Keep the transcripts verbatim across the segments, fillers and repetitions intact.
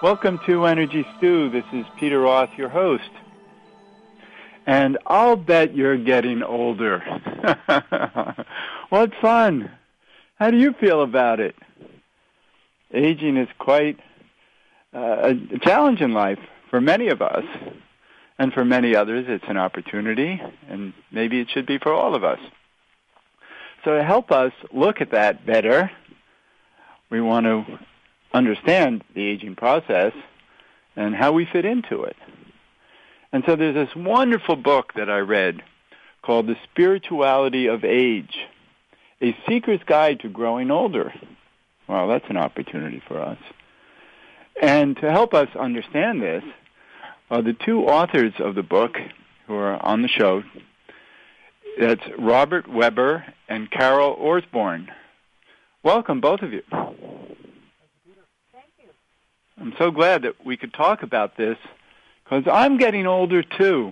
Welcome to Energy Stew. This is Peter Roth, your host. And I'll bet you're getting older. What fun. How do you feel about it? Aging is quite uh, a challenge in life for many of us. And for many others, it's an opportunity, and maybe it should be for all of us. So to help us look at that better, we want to understand the aging process and how we fit into it. And so there's this wonderful book that I read called The Spirituality of Age, A Seeker's Guide to Growing Older. Well, that's an opportunity for us. And to help us understand this, uh, the two authors of the book who are on the show, that's Robert Weber and Carol Orsborn. Welcome, both of you. I'm so glad that we could talk about this because I'm getting older too.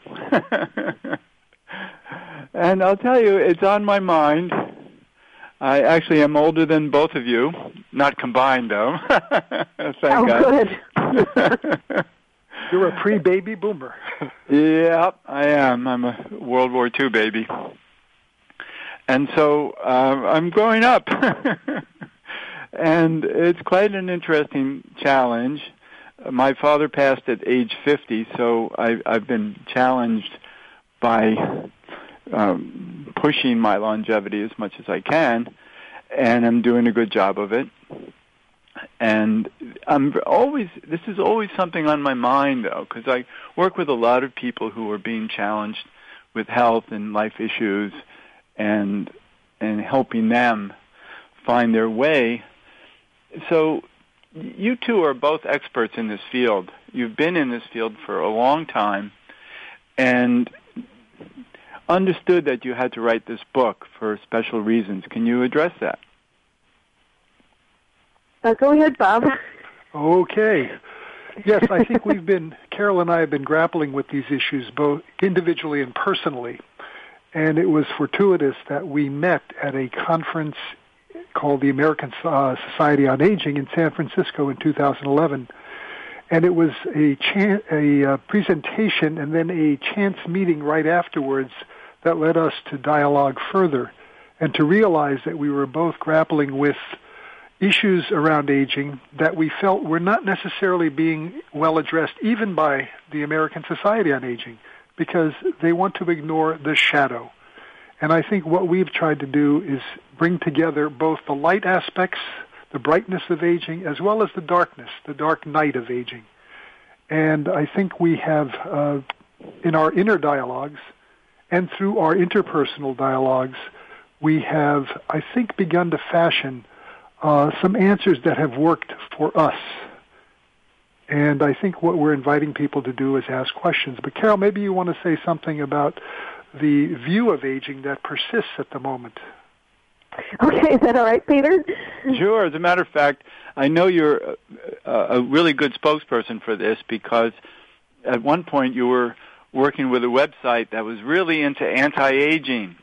And I'll tell you, it's on my mind. I actually am older than both of you, not combined though. Thank oh, God. Good. You're a pre-baby boomer. Yeah, I am. I'm a World War Two baby. And so uh, I'm growing up. And it's quite an interesting challenge. My father passed at age fifty, so I, I've been challenged by um, pushing my longevity as much as I can, and I'm doing a good job of it. And I'm always, this is always something on my mind, though, because I work with a lot of people who are being challenged with health and life issues, and and helping them find their way. So you two are both experts in this field. You've been in this field for a long time and understood that you had to write this book for special reasons. Can you address that? Uh, go ahead, Bob. Okay. Yes, I think we've been, Carol and I have been grappling with these issues both individually and personally. And it was fortuitous that we met at a conference called the American uh, Society on Aging in San Francisco in two thousand eleven. And it was a, chan- a uh, presentation and then a chance meeting right afterwards that led us to dialogue further and to realize that we were both grappling with issues around aging that we felt were not necessarily being well addressed even by the American Society on Aging, because they want to ignore the shadow. And I think what we've tried to do is bring together both the light aspects, the brightness of aging, as well as the darkness, the dark night of aging. And I think we have, uh, in our inner dialogues and through our interpersonal dialogues, we have, I think, begun to fashion uh, some answers that have worked for us. And I think what we're inviting people to do is ask questions. But Carol, maybe you want to say something about the view of aging that persists at the moment. Okay, is that all right, Peter? Sure. As a matter of fact, I know you're a, a really good spokesperson for this because at one point you were working with a website that was really into anti-aging.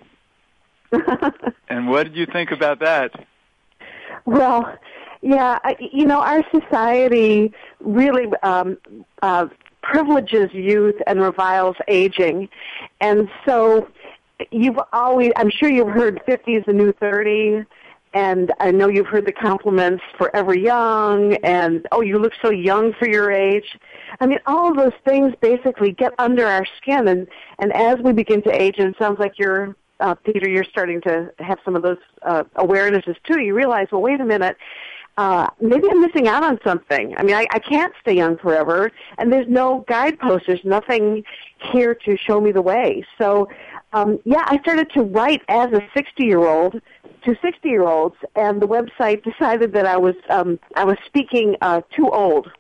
And what did you think about that? Well, yeah, I, you know, our society really um, uh, privileges youth and reviles aging. And so you've always, I'm sure you've heard fifty is the new thirty, and I know you've heard the compliments forever young, and, oh, you look so young for your age. I mean, all of those things basically get under our skin, and, and as we begin to age, and it sounds like you're, uh, Peter, you're starting to have some of those uh, awarenesses too. You realize, well, wait a minute, Uh, maybe I'm missing out on something. I mean, I, I can't stay young forever, and there's no guidepost. There's nothing here to show me the way. So, um, yeah, I started to write as a sixty-year-old to sixty-year-olds, and the website decided that I was um, I was speaking uh, too old.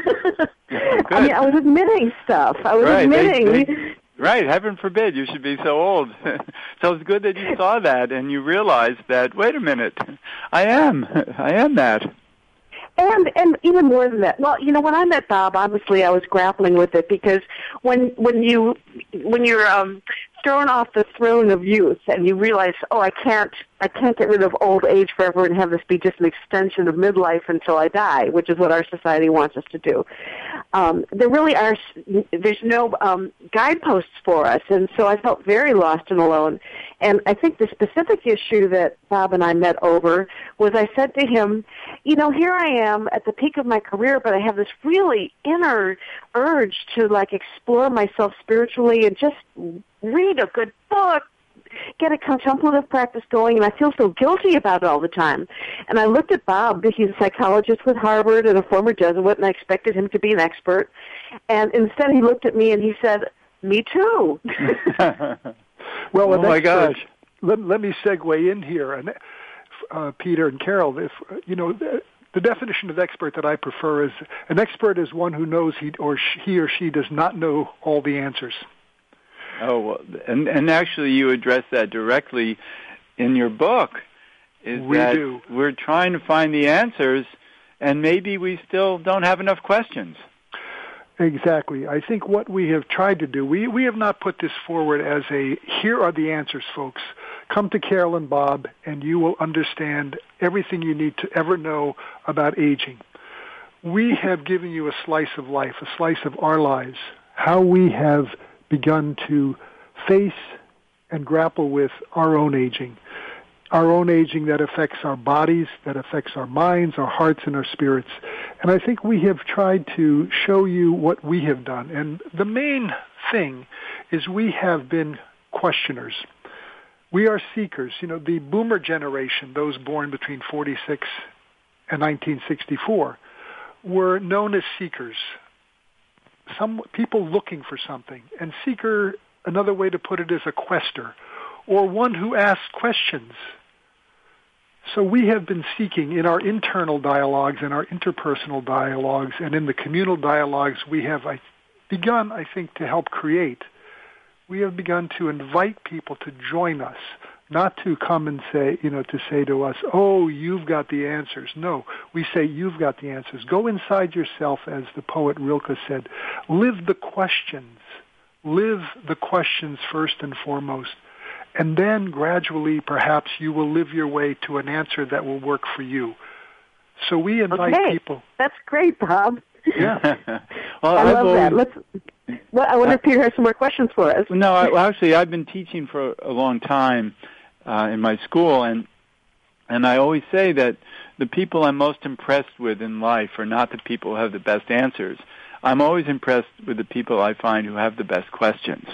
I mean, I was admitting stuff. I was right. admitting. They, they, right. Heaven forbid you should be so old. So it's good that you saw that and you realized that, wait a minute, I am. I am that. And and even more than that, well, you know, when I met Bob, obviously I was grappling with it because when when you when you're um, thrown off the throne of youth and you realize, oh, I can't I can't get rid of old age forever and have this be just an extension of midlife until I die, which is what our society wants us to do. Um, there really are there's no um, guideposts for us, and so I felt very lost and alone. And I think the specific issue that Bob and I met over was I said to him, you know, here I am at the peak of my career, but I have this really inner urge to, like, explore myself spiritually and just read a good book, get a contemplative practice going, and I feel so guilty about it all the time. And I looked at Bob. He's a psychologist with Harvard and a former Jesuit, and I expected him to be an expert. And instead he looked at me and he said, me too. Well, oh, my gosh. Let, let me segue in here. And uh, Peter and Carol, if you know, the, the definition of expert that I prefer is an expert is one who knows he or she, he or she does not know all the answers. Oh, well, and and actually, you address that directly in your book. Is we that do. We're trying to find the answers, and maybe we still don't have enough questions. Exactly. I think what we have tried to do, we, we have not put this forward as a, here are the answers, folks. Come to Carol and Bob, and you will understand everything you need to ever know about aging. We have given you a slice of life, a slice of our lives, how we have begun to face and grapple with our own aging. Our own aging that affects our bodies, that affects our minds, our hearts, and our spirits. And I think we have tried to show you what we have done. And the main thing is we have been questioners. We are seekers. You know, the boomer generation, those born between forty-six and nineteen sixty-four, were known as seekers. Some people looking for something. And seeker, another way to put it, is a quester, or one who asks questions. So we have been seeking in our internal dialogues, in our interpersonal dialogues, and in the communal dialogues we have I, begun, I think, to help create. We have begun to invite people to join us, not to come and say, you know, to say to us, oh, you've got the answers. No, we say, you've got the answers. Go inside yourself, as the poet Rilke said. Live the questions. Live the questions first and foremost. And then gradually, perhaps, you will live your way to an answer that will work for you. So we invite okay. people. That's great, Bob. Yeah. well, I I've love always, that. Let's. Well, I wonder if Peter has some more questions for us. No, I, well, actually, I've been teaching for a long time uh, in my school, and and I always say that the people I'm most impressed with in life are not the people who have the best answers. I'm always impressed with the people I find who have the best questions.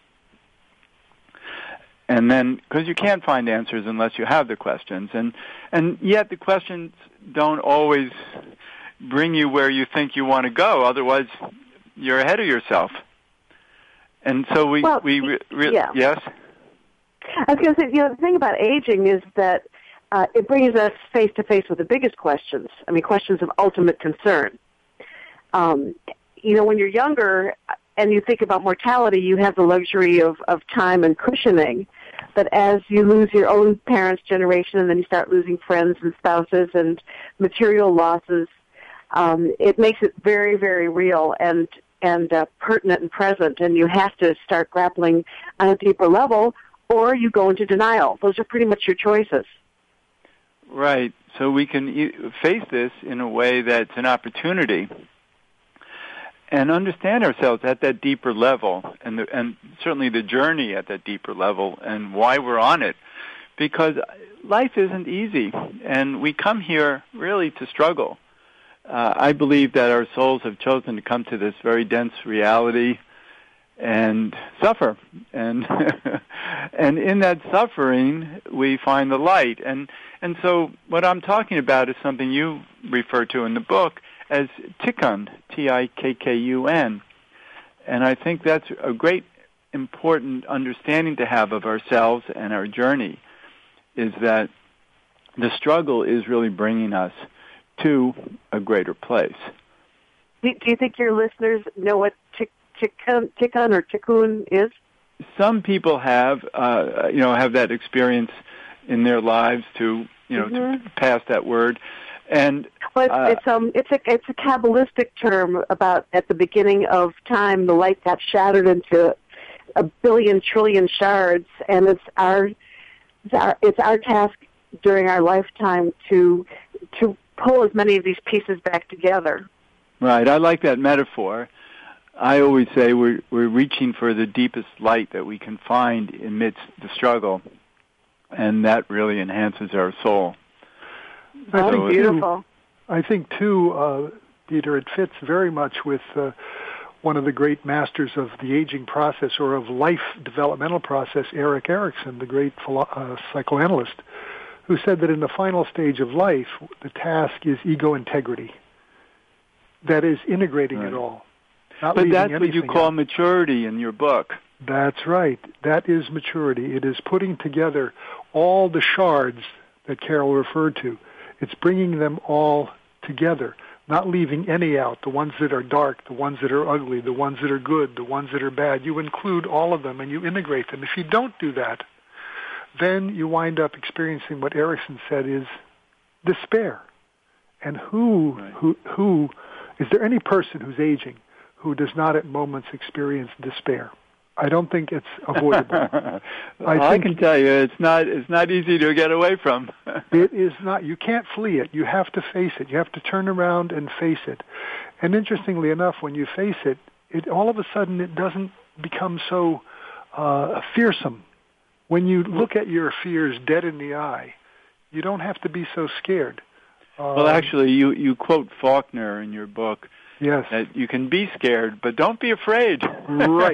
And then, because you can't find answers unless you have the questions, and and yet the questions don't always bring you where you think you want to go. Otherwise, you're ahead of yourself. And so we well, we re, re, yeah. yes. I was going to say, you know, the thing about aging is that uh, it brings us face to face with the biggest questions. I mean, questions of ultimate concern. Um, you know, when you're younger and you think about mortality, you have the luxury of, of time and cushioning. But as you lose your own parents' generation and then you start losing friends and spouses and material losses, um, it makes it very, very real and and uh, pertinent and present. And you have to start grappling on a deeper level, or you go into denial. Those are pretty much your choices. Right. So we can e- face this in a way that's an opportunity and understand ourselves at that deeper level, and the, and certainly the journey at that deeper level, and why we're on it. Because life isn't easy, and we come here really to struggle. Uh, I believe that our souls have chosen to come to this very dense reality and suffer. And and in that suffering, we find the light. And and so what I'm talking about is something you refer to in the book as tikkun, T I K K U N. And I think that's a great, important understanding to have of ourselves and our journey, is that the struggle is really bringing us to a greater place. Do, do you think your listeners know what tikkun, tikkun or tikkun is? Some people have, uh, you know, have that experience in their lives to, you know, mm-hmm. to pass that word. And well, it's, uh, it's um it's a it's a Kabbalistic term about at the beginning of time the light got shattered into a billion trillion shards, and it's our it's our, it's our task during our lifetime to to pull as many of these pieces back together. Right. I like that metaphor. I always say we're we're reaching for the deepest light that we can find amidst the struggle, and that really enhances our soul. That's so beautiful. I think, too, uh, Peter, it fits very much with uh, one of the great masters of the aging process or of life developmental process, Erik Erikson, the great philo- uh, psychoanalyst, who said that in the final stage of life, the task is ego integrity. That is integrating right. it all. Not but that's anything what you call out. maturity in your book. That's right. That is maturity. It is putting together all the shards that Carol referred to. It's bringing them all together, not leaving any out, the ones that are dark, the ones that are ugly, the ones that are good, the ones that are bad. You include all of them and you integrate them. If you don't do that, then you wind up experiencing what Erikson said is despair. And who, right. who, who, is there any person who's aging who does not at moments experience despair? I don't think it's avoidable. I, I, think I can tell you, it's not it's not easy to get away from. It is not. You can't flee it. You have to face it. You have to turn around and face it. And interestingly enough, when you face it, it all of a sudden it doesn't become so uh, fearsome. When you look at your fears dead in the eye, you don't have to be so scared. Uh, well, actually, you, you quote Faulkner in your book. Yes. That you can be scared, but don't be afraid. Right.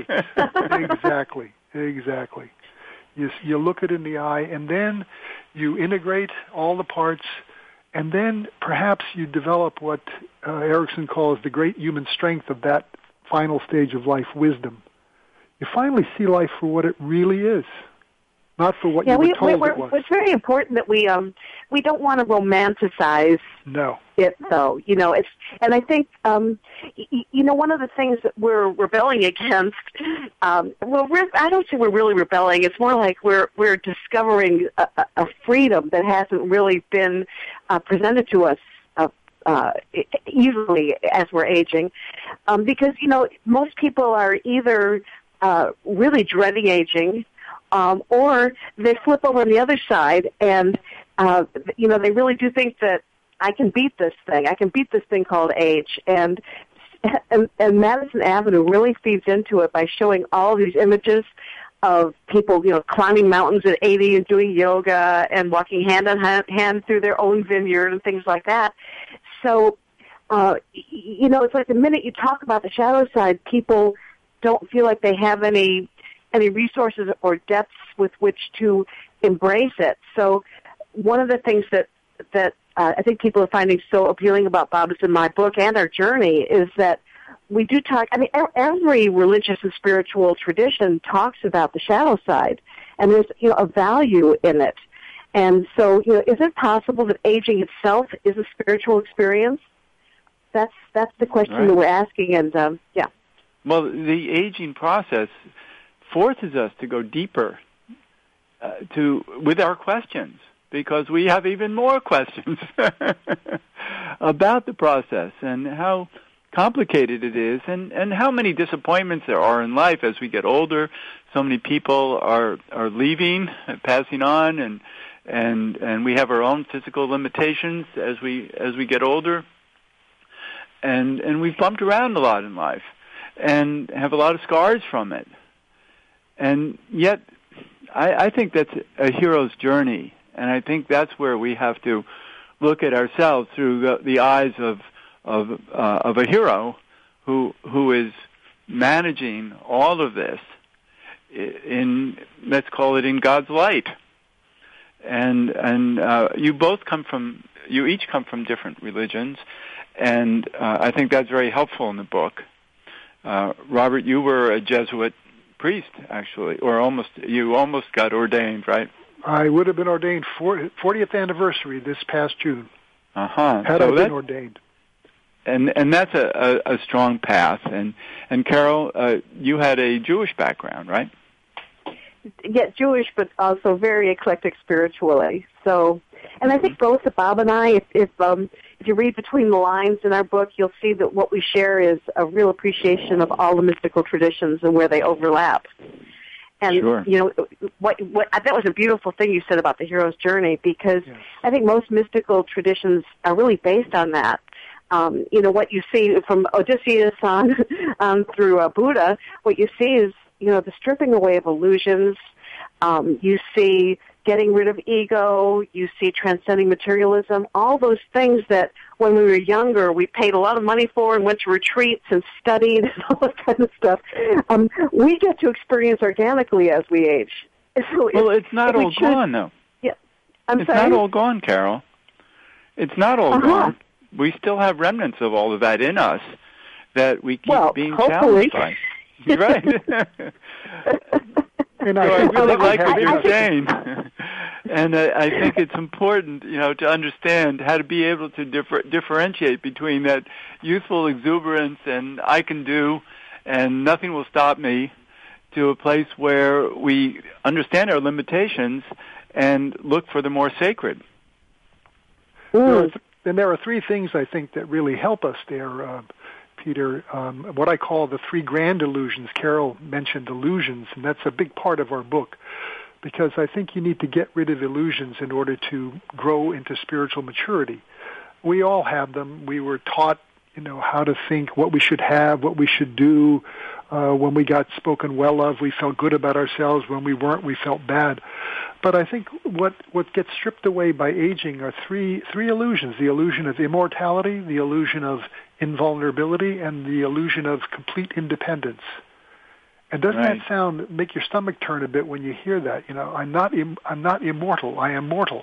Exactly. Exactly. You, you look it in the eye, and then you integrate all the parts, and then perhaps you develop what uh, Erikson calls the great human strength of that final stage of life, wisdom. You finally see life for what it really is, not for what yeah, you we, were told we're, it was. It's very important that we um we don't want to romanticize No. it, though. You know, it's and I think um y- you know one of the things that we're rebelling against. Um, well, we're, I don't say we're really rebelling. It's more like we're we're discovering a, a freedom that hasn't really been uh, presented to us uh, uh, easily as we're aging, um, because you know most people are either uh, really dreading aging. Um, or they flip over on the other side, and uh, you know they really do think that I can beat this thing. I can beat this thing called age, and and, and Madison Avenue really feeds into it by showing all these images of people, you know, climbing mountains at eighty and doing yoga and walking hand in hand through their own vineyard and things like that. So, uh, you know, it's like the minute you talk about the shadow side, people don't feel like they have any. any resources or depths with which to embrace it. So one of the things that that uh, I think people are finding so appealing about Babas in my book and our journey is that we do talk, I mean, every religious and spiritual tradition talks about the shadow side, and there's, you know, a value in it. And so, you know, is it possible that aging itself is a spiritual experience? That's that's the question right. that we're asking, and um, yeah. Well, the aging process forces us to go deeper uh, to with our questions, because we have even more questions about the process and how complicated it is, and, and how many disappointments there are in life as we get older. So many people are are leaving, passing on, and and and we have our own physical limitations as we as we get older, and and we've bumped around a lot in life and have a lot of scars from it. And yet, I, I think that's a hero's journey, and I think that's where we have to look at ourselves through the, the eyes of of uh, of a hero who who is managing all of this in, let's call it, in God's light. And and uh, you both come from you each come from different religions, and uh, I think that's very helpful in the book. Uh, Robert, you were a Jesuit priest, actually, or almost, you almost got ordained, right? I would have been ordained for fortieth anniversary this past June. Uh-huh. Had so I been ordained. And and that's a, a, a strong path. And, and Carol, uh, you had a Jewish background, right? Yeah, Jewish, but also very eclectic spiritually. So, and I think both Bob and I, if, if um, if you read between the lines in our book, you'll see that what we share is a real appreciation of all the mystical traditions and where they overlap. And, sure. you know, what, what, that was a beautiful thing you said about the hero's journey, because yes. I think most mystical traditions are really based on that. Um, you know, what you see from Odysseus on, on through uh, Buddha, what you see is, you know, the stripping away of illusions. Um, you see getting rid of ego. You see transcending materialism. All those things that when we were younger we paid a lot of money for and went to retreats and studied and all that kind of stuff. Um, we get to experience organically as we age. So well, if, it's not all should, gone, though. Yeah, I'm it's sorry? not all gone, Carol. It's not all uh-huh. gone. We still have remnants of all of that in us that we keep well, being hopefully. challenged by. Right. And so I, I really um, like I, what I, you're I, saying, and I, I think it's important, you know, to understand how to be able to differ, differentiate between that youthful exuberance and I can do, and nothing will stop me, to a place where we understand our limitations and look for the more sacred. There are th- and there are three things I think that really help us there, uh, Peter. Um, what I call the three grand illusions. Carol mentioned illusions, and that's a big part of our book, because I think you need to get rid of illusions in order to grow into spiritual maturity. We all have them. We were taught, you know, how to think, what we should have, what we should do. Uh, when we got spoken well of, we felt good about ourselves. When we weren't, we felt bad. But I think what, what gets stripped away by aging are three three illusions: the illusion of immortality, the illusion of invulnerability, and the illusion of complete independence. And doesn't right. that sound make your stomach turn a bit when you hear that? You know, I'm not im- I'm not immortal. I am mortal.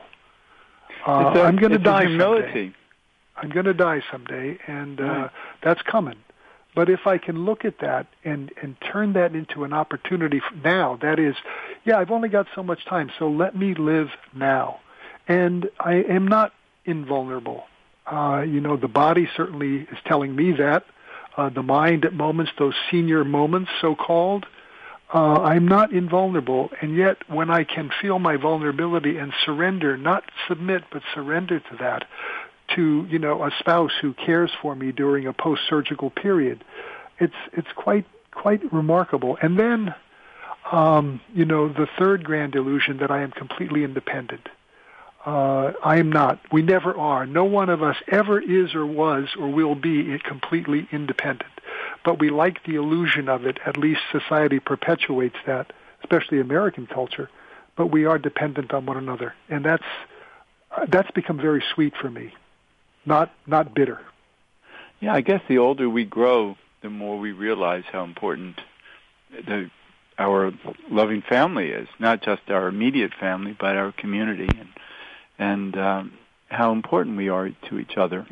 Uh, a, I'm going to die humility. someday. I'm going to die someday, and uh, right. that's coming. But if I can look at that and, and turn that into an opportunity now, that is, yeah, I've only got so much time, so let me live now. And I am not invulnerable. Uh, you know, the body certainly is telling me that. Uh, the mind at moments, those senior moments, so-called, uh, I'm not invulnerable. And yet, when I can feel my vulnerability and surrender, not submit, but surrender to that, to, you know, a spouse who cares for me during a post-surgical period, it's it's quite quite remarkable. And then, um, you know, the third grand illusion that I am completely independent. Uh, I am not. We never are. No one of us ever is or was or will be completely independent. But we like the illusion of it. At least society perpetuates that, especially American culture. But we are dependent on one another, and that's uh, that's become very sweet for me. Not not bitter. Yeah, I guess the older we grow, the more we realize how important the, our loving family is. Not just our immediate family, but our community, and and um, how important we are to each other.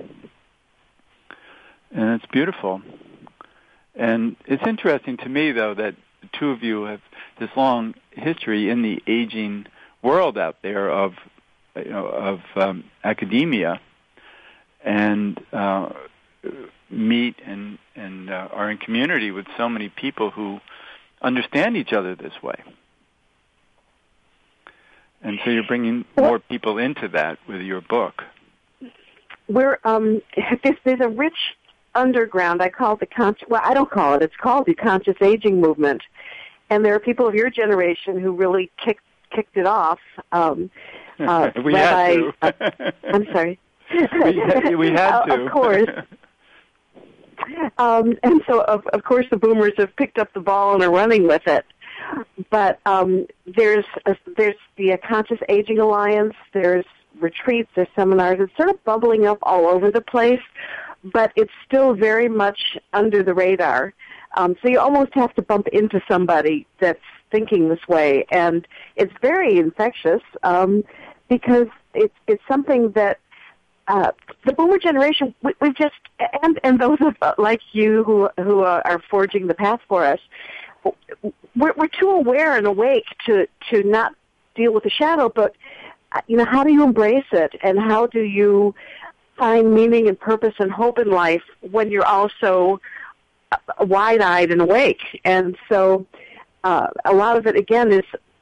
And it's beautiful. And it's interesting to me, though, that the two of you have this long history in the aging world out there of, you know, of um, academia, and uh, meet and, and uh, are in community with so many people who understand each other this way. And so you're bringing more people into that with your book. We're, um, there's, there's a rich underground, I call it the conscious, well, I don't call it, it's called the conscious aging movement. And there are people of your generation who really kicked, kicked it off. Um, uh, we Rabbi, had to. uh, I'm sorry. we, we had to. Uh, of course. Um, and so, of, of course, the boomers have picked up the ball and are running with it. But um, there's a, there's the Conscious Aging Alliance, there's retreats, there's seminars. It's sort of bubbling up all over the place, but it's still very much under the radar. Um, so you almost have to bump into somebody that's thinking this way, and it's very infectious um, because it's it's something that uh, the boomer generation, we, we've just, and, and those of, uh, like you who who uh, are forging the path for us, we're, we're too aware and awake to, to not deal with the shadow, but, you know, how do you embrace it, and how do you find meaning and purpose and hope in life when you're also wide-eyed and awake? And so uh, a lot of it, again, is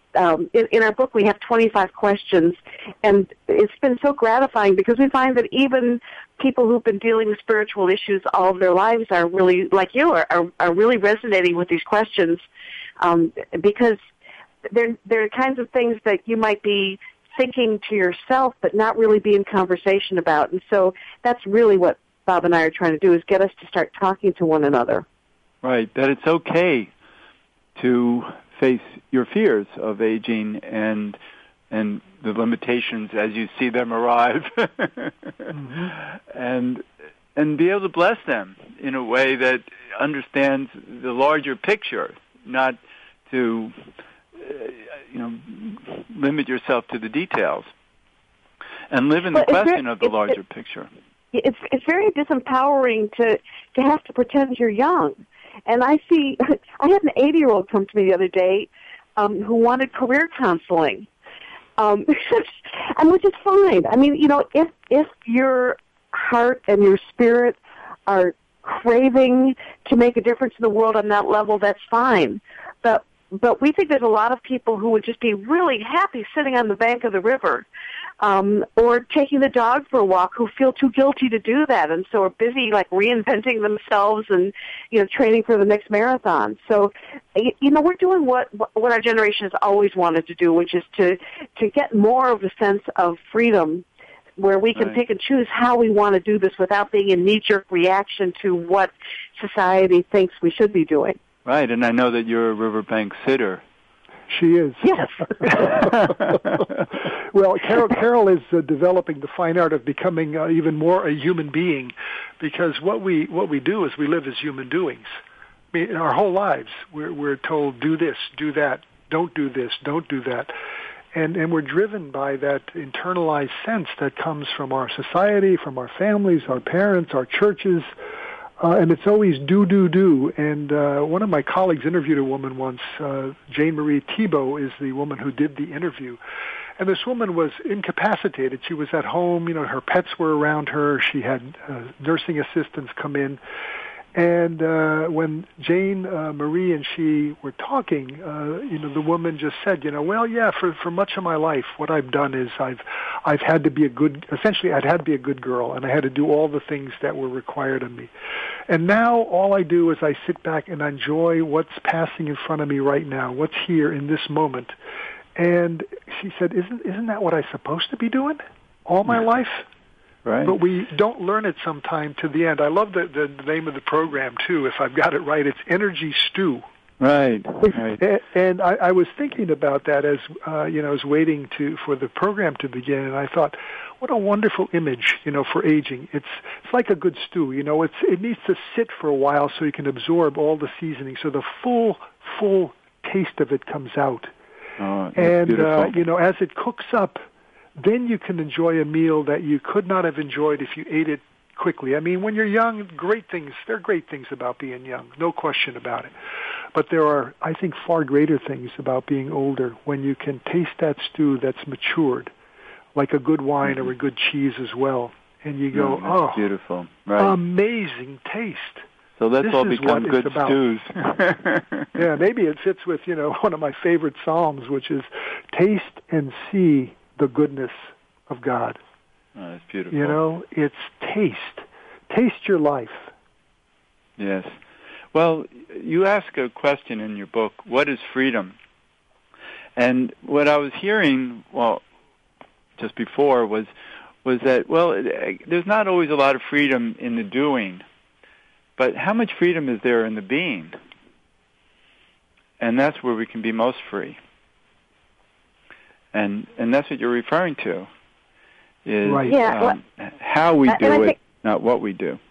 um, in, in our book we have twenty-five questions, and it's been so gratifying because we find that even people who've been dealing with spiritual issues all of their lives are really, like you, are, are, are really resonating with these questions, um, because they're, they're kinds of things that you might be thinking to yourself but not really be in conversation about. And so that's really what Bob and I are trying to do, is get us to start talking to one another. Right, that it's okay to face your fears of aging and and the limitations as you see them arrive, mm-hmm. and and be able to bless them in a way that understands the larger picture, not to uh, you know limit yourself to the details, and live in the well, question there, of the it, larger it, picture. It's it's very disempowering to to have to pretend you're young. And I see, I had an eighty-year-old come to me the other day um, who wanted career counseling, um, and which is fine. I mean, you know, if if your heart and your spirit are craving to make a difference in the world on that level, that's fine. But but we think there's a lot of people who would just be really happy sitting on the bank of the river, um, or taking the dog for a walk, who feel too guilty to do that, and so are busy like reinventing themselves and, you know, training for the next marathon. So, you know, we're doing what what our generation has always wanted to do, which is to to get more of a sense of freedom, where we can right. pick and choose how we want to do this without being a knee-jerk reaction to what society thinks we should be doing. Right, and I know that you're a riverbank sitter. She is. Yes. Well, Carol, Carol is uh, developing the fine art of becoming uh, even more a human being, because what we what we do is we live as human doings. I mean, in our whole lives, we're we're told, do this, do that, don't do this, don't do that. And and we're driven by that internalized sense that comes from our society, from our families, our parents, our churches. Uh, and it's always do, do, do. And uh, one of my colleagues interviewed a woman once. Uh, Jane Marie Thibault is the woman who did the interview. And this woman was incapacitated. She was at home. You know, her pets were around her. She had uh, nursing assistants come in. And uh, when Jane uh, Marie and she were talking, uh, you know, the woman just said, you know, well, yeah, for for much of my life, what I've done is I've I've had to be a good, essentially, I'd had to be a good girl, and I had to do all the things that were required of me. And now all I do is I sit back and enjoy what's passing in front of me right now, what's here in this moment. And she said, isn't isn't that what I'm supposed to be doing all my life? Right. But we don't learn it sometime to the end. I love the, the, the name of the program, too, if I've got it right. It's Energy Stew. Right, right. And, and I, I was thinking about that as, uh, you know, I was waiting to for the program to begin, and I thought, what a wonderful image, you know, for aging. It's it's like a good stew, you know. It's It needs to sit for a while so you can absorb all the seasoning, so the full, full taste of it comes out. Oh, that's and, beautiful. uh, you know, as it cooks up, then you can enjoy a meal that you could not have enjoyed if you ate it quickly. I mean, when you're young, great things, there are great things about being young, no question about it. But there are, I think, far greater things about being older, when you can taste that stew that's matured, like a good wine mm-hmm. or a good cheese as well. And you go, no, oh, beautiful. Right. Amazing taste. So let's this all become good about. stews. Yeah, maybe it fits with, you know, one of my favorite Psalms, which is, taste and see the goodness of God. Oh, that's beautiful. You know, it's taste. Taste your life. Yes. Well, you ask a question in your book, what is freedom? And what I was hearing, well, just before was was that, well, there's not always a lot of freedom in the doing, but how much freedom is there in the being? And that's where we can be most free. And and that's what you're referring to, is right. yeah, um, well, how we do think, it, not what we do.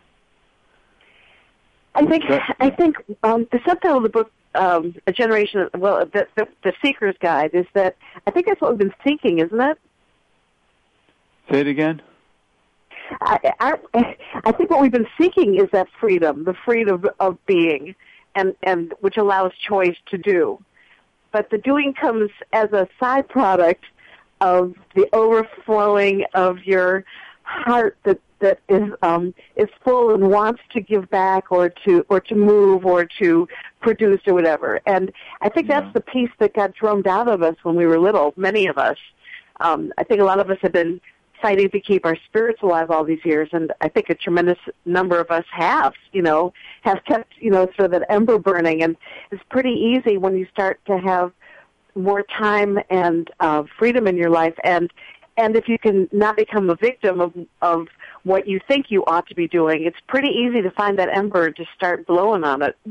I think I think um, the subtitle of the book, um, "A Generation," of, well, the, the the Seeker's Guide, is that I think that's what we've been seeking, isn't it? Say it again. I, I, I think what we've been seeking is that freedom, the freedom of being, and and which allows choice to do. But the doing comes as a side product of the overflowing of your heart that that is um, is full and wants to give back or to or to move or to produce or whatever. And I think Yeah. that's the piece that got drummed out of us when we were little. Many of us. Um, I think a lot of us have been fighting to keep our spirits alive all these years, and I think a tremendous number of us have, you know, have kept, you know, sort of that ember burning. And it's pretty easy when you start to have more time and uh, freedom in your life, and and if you can not become a victim of of what you think you ought to be doing, it's pretty easy to find that ember and to start blowing on it.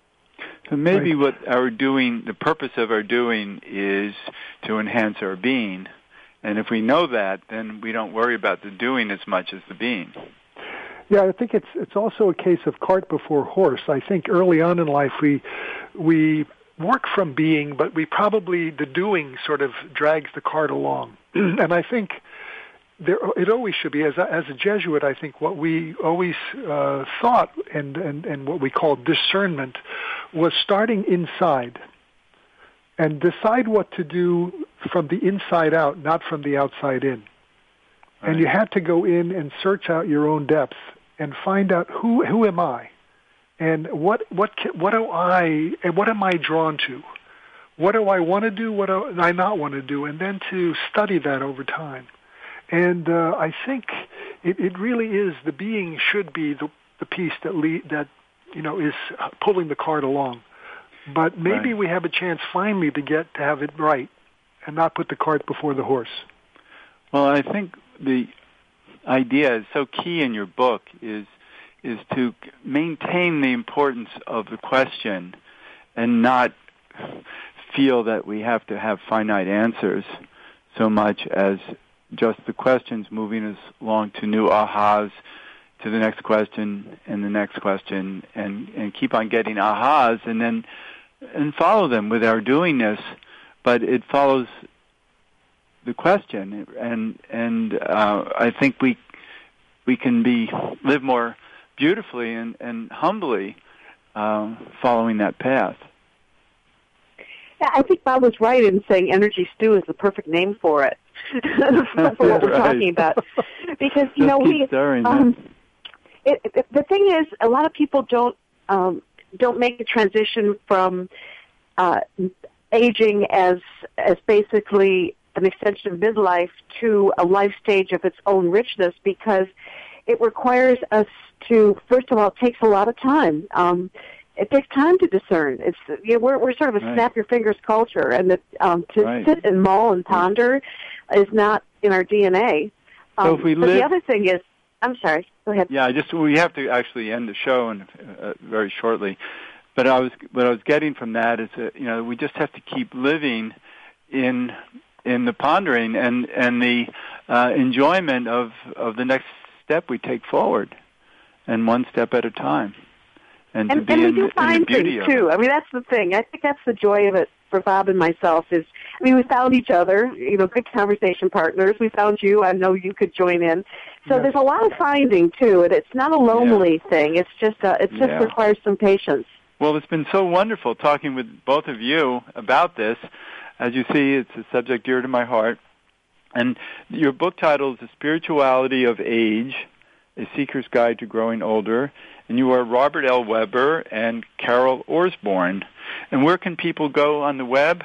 So maybe Right. what our doing, the purpose of our doing is to enhance our being. And if we know that, then we don't worry about the doing as much as the being. Yeah, I think it's it's also a case of cart before horse. I think early on in life we we work from being, but we probably, the doing sort of drags the cart along. And I think there, it always should be. As a, as a Jesuit, I think what we always uh, thought and, and, and what we call discernment was starting inside and decide what to do from the inside out, not from the outside in. Right. And you had to go in and search out your own depth and find out who who am I, and what what can, what do I and what am I drawn to, what do I want to do, what do I not want to do, and then to study that over time. And uh, I think it, it really is, the being should be the the piece that lead, that you know is pulling the cart along. But maybe Right. we have a chance finally to get to have it right and not put the cart before the horse. Well, I think the idea is so key in your book is is to maintain the importance of the question and not feel that we have to have finite answers so much as just the questions moving us along to new ahas, to the next question and the next question, and, and keep on getting ahas, and then and follow them with our doingness. But it follows the question, and and uh, I think we we can be live more beautifully and, and humbly uh, following that path. Yeah, I think Bob was right in saying Energy Stew is the perfect name for it, for what we're Right. talking about. Because, you Just know, keep we, stirring um, it, it, the thing is, a lot of people don't, um, don't make the transition from uh, aging as, as basically an extension of midlife to a life stage of its own richness, because it requires us to, first of all, it takes a lot of time. Um, it takes time to discern. It's you know, we're we're sort of a Right. snap your fingers culture, and that um, to Right. sit and mull and ponder is not in our D N A. Um, So if we but live- the other thing is, I'm sorry. Go ahead. Yeah, I just we have to actually end the show and uh, very shortly. But I was what I was getting from that is that, you know, we just have to keep living in in the pondering and and the uh, enjoyment of of the next step we take forward, and one step at a time, and, And, to be and we in, do the, in find the beauty things of too. it. I mean, that's the thing. I think that's the joy of it for Bob and myself. Is I mean, we found each other. You know, good conversation partners. We found you. I know you could join in. So Yes. there's a lot of finding too, and it's not a lonely thing. It's just uh, it just Yeah. requires some patience. Well, it's been so wonderful talking with both of you about this. As you see, it's a subject dear to my heart. And your book title is The Spirituality of Age, A Seeker's Guide to Growing Older. And you are Robert L. Weber and Carol Orsborn. And where can people go on the web?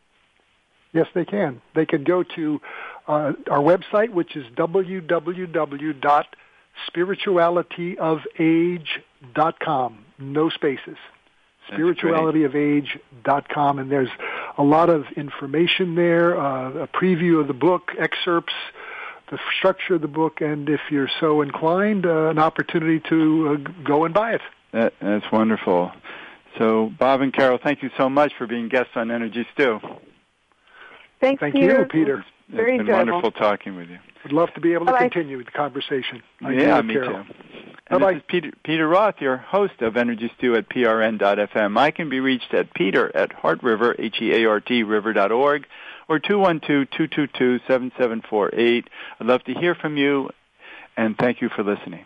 Yes, they can. They can go to uh, our website, which is w w w dot spirituality of age dot com. No spaces. spirituality of age dot com, and there's a lot of information there, uh, a preview of the book, excerpts, the structure of the book, and if you're so inclined, uh, an opportunity to uh, go and buy it. That, that's wonderful. So, Bob and Carol, thank you so much for being guests on Energy Stew. Thanks, Thank Peter. you, Peter. It's Very been enjoyable. wonderful talking with you. Would love to be able to Bye-bye. continue the conversation. I Yeah, do, me Carol. too. And Bye-bye. this is Peter, Peter Roth, your host of Energy Stew at P R N dot F M. I can be reached at peter at Heart River, H E A R T, river dot org, or two one two, two two two, seven seven four eight. I'd love to hear from you, and thank you for listening.